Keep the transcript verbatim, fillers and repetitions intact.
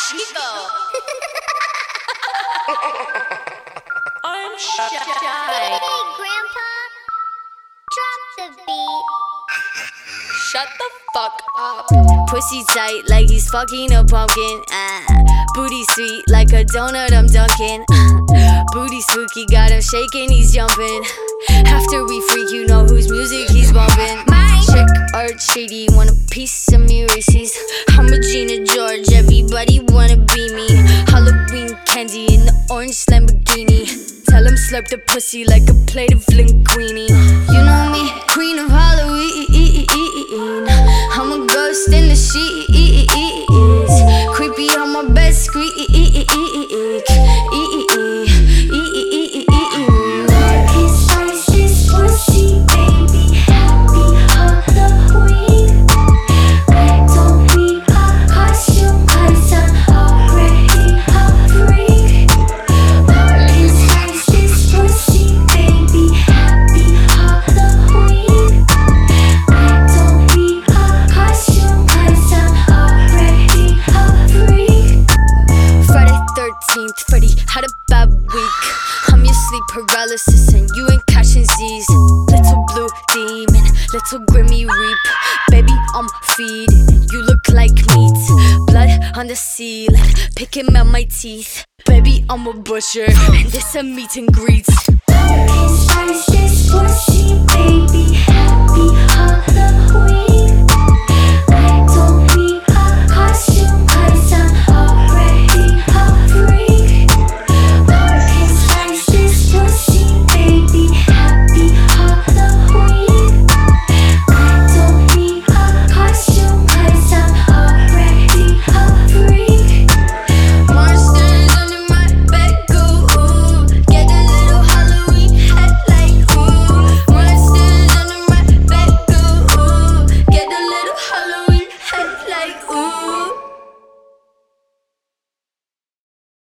Chico. I'm shy. Hey, Grandpa, drop the beat. Shut the fuck up. Pussy tight like he's fucking a pumpkin. Ah, booty sweet like a donut I'm dunking. Ah, booty spooky, got him shaking, he's jumping. After we freak, you know whose music he's bumping. My chick art shady, want a piece of me Reese's. I'm Regina George, everybody wanna be me. Halloween candy in the orange Lamborghini. Tell him slurp the pussy like a plate of linguine. You know me, queen of Halloween. I'm a ghost in the sheets. Creepy on my bed squeak. Darkest nicest pussy, baby. Happy Halloween. I don't need a costume, cause I'm already a freak. Darkest nicest pussy, baby. Happy Halloween. I don't need a costume, cause I'm already a freak. Friday thirteenth, Freddy had a bad week. I'm your sleep paralysis and you ain't catching Z's. Little blue demon, little grimy reap. Baby, I'm feeding, you look like meat. Blood on the ceiling, picking out my teeth. Baby, I'm a butcher, and this a meet and greet. Darkest nicest pussy, baby. Happy Halloween.